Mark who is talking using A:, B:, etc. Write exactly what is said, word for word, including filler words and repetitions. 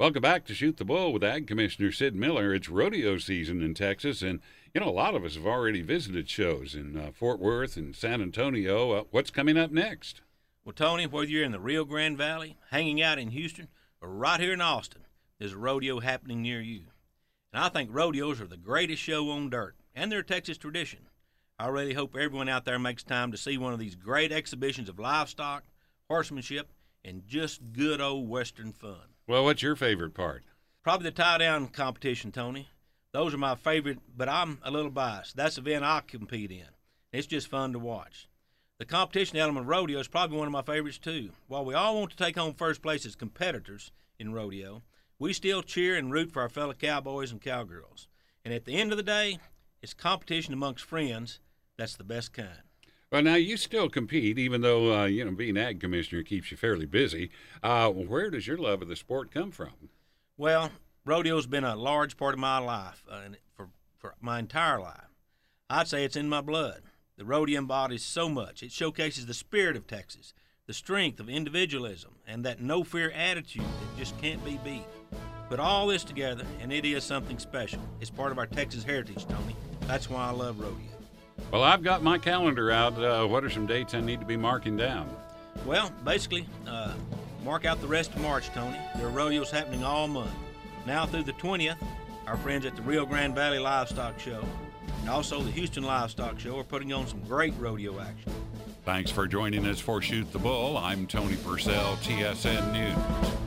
A: Welcome back to Shoot the Bull with Ag Commissioner Sid Miller. It's rodeo season in Texas, and, you know, a lot of us have already visited shows in uh, Fort Worth and San Antonio. Uh, what's coming up next?
B: Well, Tony, whether you're in the Rio Grande Valley, hanging out in Houston, or right here in Austin, there's a rodeo happening near you. And I think rodeos are the greatest show on dirt, and they're a Texas tradition. I really hope everyone out there makes time to see one of these great exhibitions of livestock, horsemanship, and just good old Western fun.
A: Well, what's your favorite part?
B: Probably the tie-down competition, Tony. Those are my favorite, but I'm a little biased. That's the event I compete in. It's just fun to watch. The competition element of rodeo is probably one of my favorites, too. While we all want to take home first place as competitors in rodeo, we still cheer and root for our fellow cowboys and cowgirls. And at the end of the day, it's competition amongst friends that's the best kind.
A: Well, now, you still compete, even though, uh, you know, being Ag Commissioner keeps you fairly busy. Uh, where does your love of the sport come from?
B: Well, rodeo's been a large part of my life, uh, and for, for my entire life. I'd say it's in my blood. The rodeo embodies so much. It showcases the spirit of Texas, the strength of individualism, and that no-fear attitude that just can't be beat. Put all this together, and it is something special. It's part of our Texas heritage, Tony. That's why I love rodeo.
A: Well, I've got my calendar out. Uh, what are some dates I need to be marking down?
B: Well, basically, uh, mark out the rest of March, Tony. There are rodeos happening all month. Now through the twentieth, our friends at the Rio Grande Valley Livestock Show and also the Houston Livestock Show are putting on some great rodeo action.
A: Thanks for joining us for Shoot the Bull. I'm Tony Purcell, T S N News.